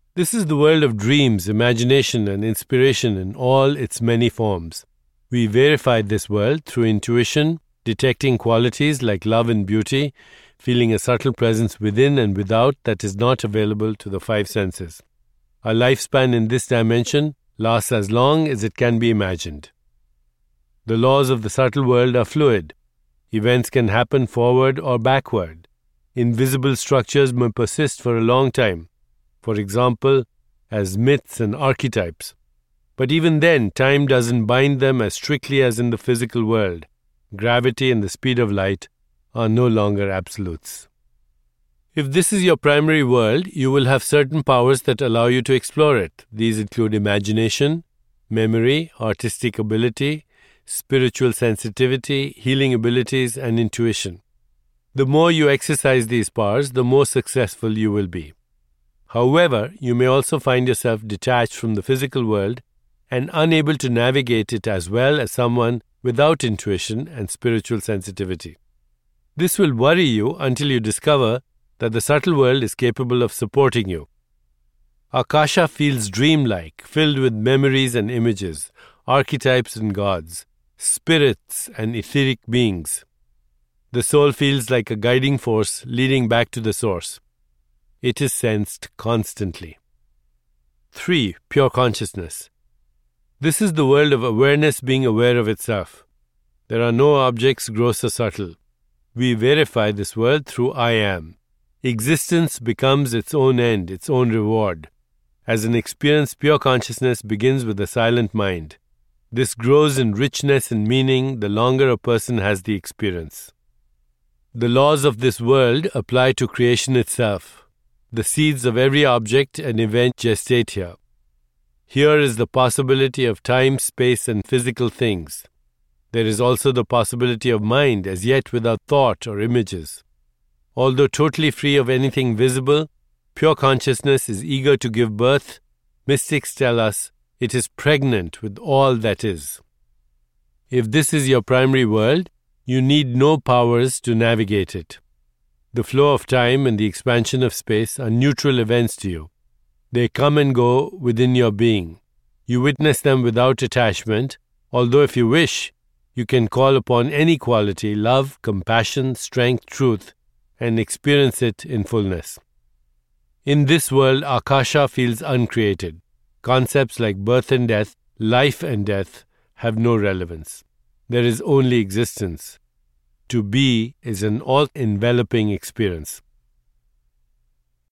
This is the world of dreams, imagination, and inspiration in all its many forms. We verify this world through intuition, detecting qualities like love and beauty, feeling a subtle presence within and without that is not available to the five senses. Our lifespan in this dimension lasts as long as it can be imagined. The laws of the subtle world are fluid. Events can happen forward or backward. Invisible structures may persist for a long time, for example, as myths and archetypes. But even then, time doesn't bind them as strictly as in the physical world. Gravity and the speed of light are no longer absolutes. If this is your primary world, you will have certain powers that allow you to explore it. These include imagination, memory, artistic ability, spiritual sensitivity, healing abilities, and intuition. The more you exercise these powers, the more successful you will be. However, you may also find yourself detached from the physical world and unable to navigate it as well as someone without intuition and spiritual sensitivity. This will worry you until you discover that the subtle world is capable of supporting you. Akasha feels dreamlike, filled with memories and images, archetypes and gods, spirits and etheric beings. The soul feels like a guiding force leading back to the source. It is sensed constantly. 3. Pure consciousness. This is the world of awareness being aware of itself. There are no objects gross or subtle. We verify this world through I am. Existence becomes its own end, its own reward. As an experience, pure consciousness begins with a silent mind. This grows in richness and meaning the longer a person has the experience. The laws of this world apply to creation itself. The seeds of every object and event gestate here. Here is the possibility of time, space, and physical things. There is also the possibility of mind as yet without thought or images. Although totally free of anything visible, pure consciousness is eager to give birth. Mystics tell us it is pregnant with all that is. If this is your primary world, you need no powers to navigate it. The flow of time and the expansion of space are neutral events to you. They come and go within your being. You witness them without attachment, although if you wish, you can call upon any quality, love, compassion, strength, truth, and experience it in fullness. In this world, Akasha feels uncreated. Concepts like birth and death, life and death have no relevance. There is only existence. To be is an all-enveloping experience.